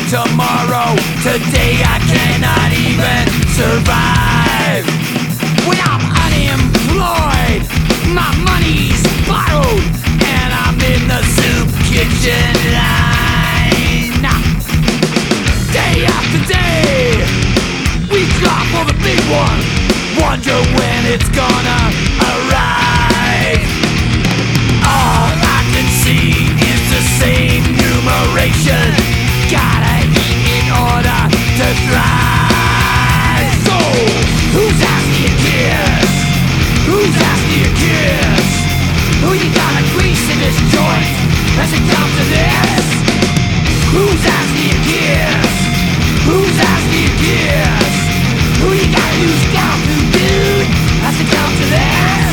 tomorrow. Today I cannot even survive. When I'm unemployed, my money's borrowed, and I'm in the soup kitchen line. Day after day, we drop for the big one. Wonder when it's gonna arrive. All I can see is the same numeration. Gotta eat in order to thrive. So, who's asking your kiss? Who's asking your kiss? Who you gotta grease in this joint as it comes to this? Who's asking your kiss? Who's asking your kiss? Who you gotta lose down to, dude, as it comes to this?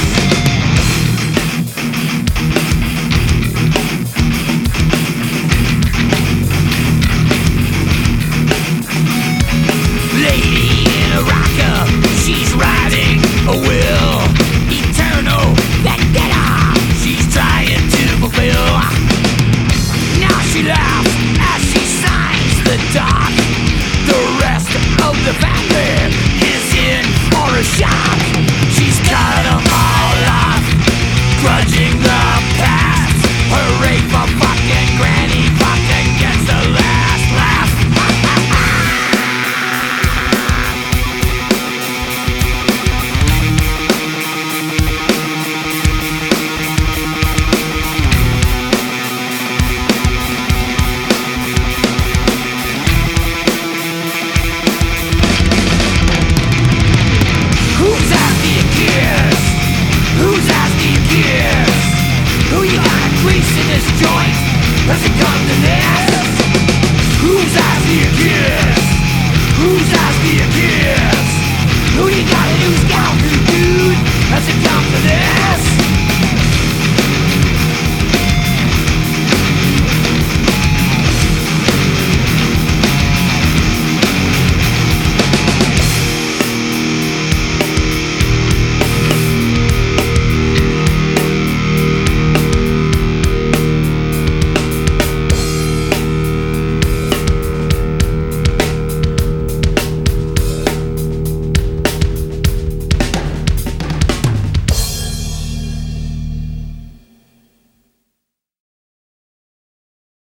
Lady in a rocker, she's riding a will. Eternal vendetta, she's trying to fulfill. Now she laughs as she signs the doc. The rest of the family is in for a shock. She's cut them all off, grudging the past. Hooray for fucking Granny, fucking gets the last laugh. Who's asking your kiss? Who's asking your kiss? Who you gotta grease in this joint? Does it come to this?